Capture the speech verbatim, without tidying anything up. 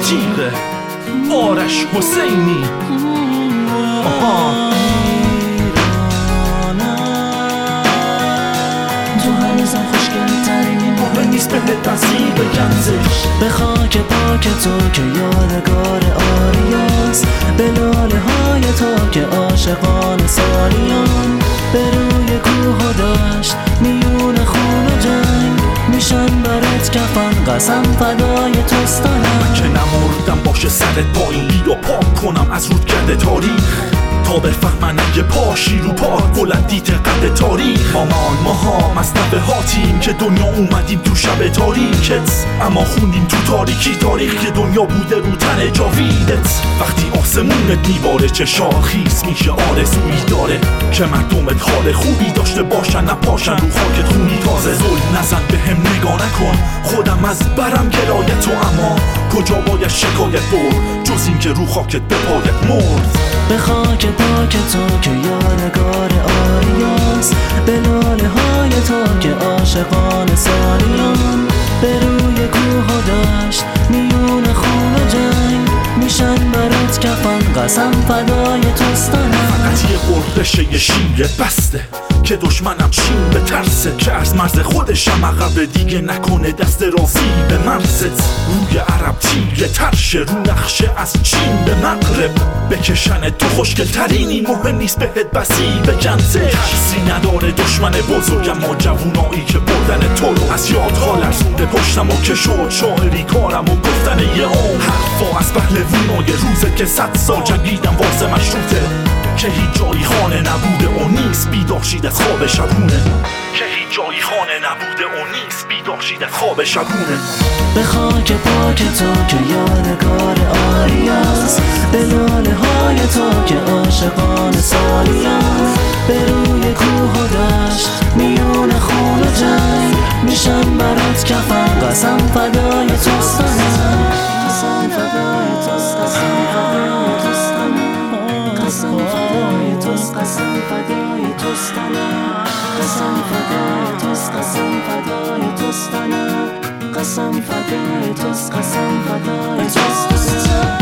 تیغه. آرش حسینی. آها تو هنوزم خوشگل ترینی، مهم نیست بهت تنصیب گنزش. به خاک پاک تو که یادگار آریاست، به لاله های تو که عاشقان سالیان، به روی کوه و دشت میون خون و جنگ، میشن برات کفن قسم فدای توستانم. که نمردم باشه سرت پایین، بیا پاک کنم از رودگرد تاریخ، تا بفهمن اگه پاشی رو پا بلندیت قد تاریخ. مامان ماها مصطبه هاتیم که دنیا اومدیم تو شب تاریکت، اما خوندیم تو تاریکی تاریخ که دنیا بوده رو تن جاویدت. وقتی آسمونت میباره چه شاخیز میشه، آرزویی داره که مردمت حال خوبی داشته باشن، نپاشن رو خاکت خونی تازه. ظلم نزن به هم نگاه نکن، خودم از برم گلایت تو، اما کجا باید شکایت برد جز این که رو خاکت به پایت مرد. به خاک پاک تو که یادگار آریاست، به لاله های تو که عاشقان سالیان، به روی کوه و دشت میون خون و جنگ، میشن برات کفن قسم فدای توستانم. فقط یه قررشه شیر بسته که دشمنم چین به ترسه، که از مرز خودشم عقب دیگه نکنه دست رازی به مرزت. روی عرب تیره ترشه رو نقشه از چین به مغرب، بکشن تو خوشگل ترینی، مهم نیست بهت بسی به جنسه. ترسی نداره دشمن بزرگم، ما جوونایی که بردن تو رو از یادها لرزونده پشتم و که شد شاعری کارم و گفتن یه عمر حرفا از پهلوونای روزه که صد سال جنگیدم واسه مشروطه، که هیچ جایی خانه نبوده و نیست بیدار شید از خواب شبونه، که هیچ جایی خانه نبوده و نیست بیدار شید از خواب شبونه. به خاک پاک تو که یادگار آریاست، به لاله های تو که عاشقان سالیان، به روی کوه و دشت میون خون و جنگ، میشن برات کفن قسم فدای توستانم. قسم فدای توست، قسم فدای توستانم. قسم فدای توست، قسم فدای توستانم. قسم فدای توست، قسم فدای توستانم. قسم فدای توست، قسم فدای توستانم.